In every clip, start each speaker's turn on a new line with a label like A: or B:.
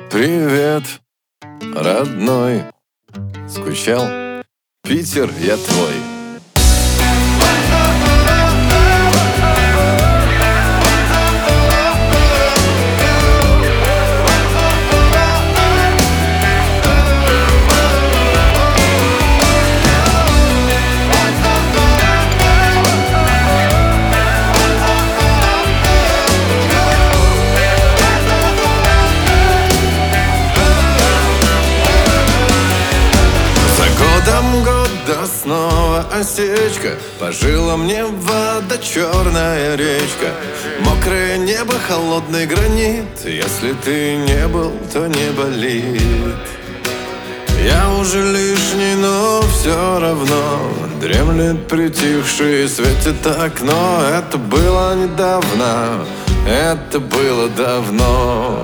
A: Привет, родной. Скучал? Питер, я твой. Года снова осечка, по жилам мне вода, черная речка, мокрое небо, холодный гранит. Если ты не был, то не болит. Я уже лишний, но все равно дремлет притихший, светит окно. Это было недавно, это было давно.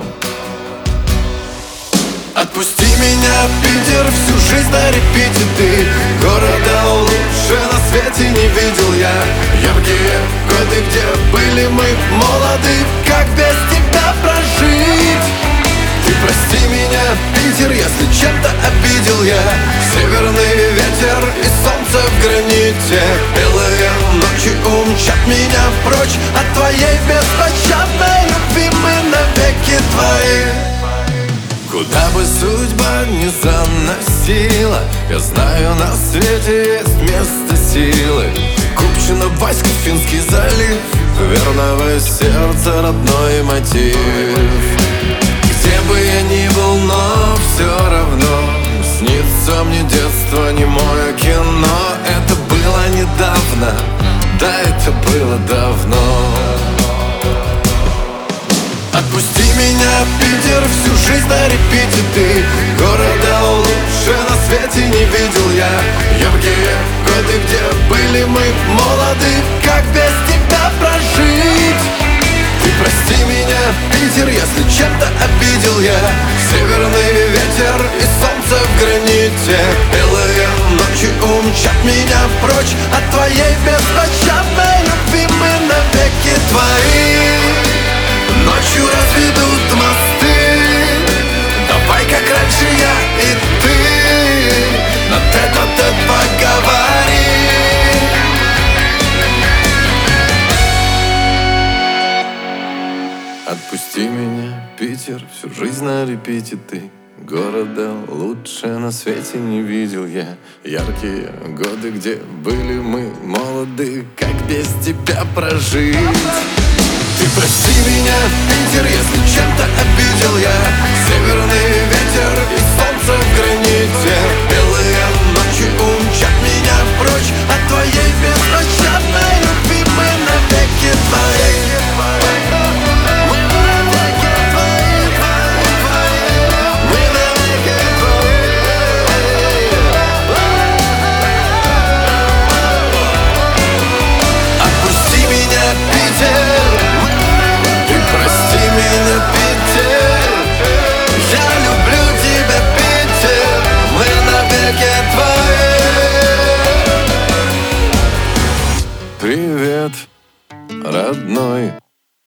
A: Отпусти меня, Питер, всю жизнь на репите ты. Города лучше на свете не видел я. Яркие годы, где были мы молоды, как без тебя прожить? Ты прости меня, Питер, если чем-то обидел я. Северный ветер и солнце в граните, белые ночи умчат меня прочь от твоей беспощадной любви. Мы навеки твои. Куда бы судьба ни заносила, я знаю, на свете есть место силы. Купчино, Васька, Финский залив, верного сердца родной мотив. Где бы я ни был, но все равно снится мне детство, немое кино. Это было недавно, да, это было давно. Отпусти меня, Питер, всю жизнь на репите ты. Города лучше на свете не видел я. Яркие годы, где были мы молоды, как без тебя прожить? Ты прости меня, Питер, если чем-то обидел я. Северный ветер и солнце в граните, белые ночи умчат меня прочь от твоей беспощадной любви. Мы навеки твои. Ночью разведут мосты, давай как раньше я и ты на тет-а-тет поговорим. Отпусти меня, Питер, всю жизнь на репите ты. Города лучше на свете не видел я. Яркие годы, где были мы молоды, как без тебя прожить? Ты прости меня, Питер, если чем-то обидел я.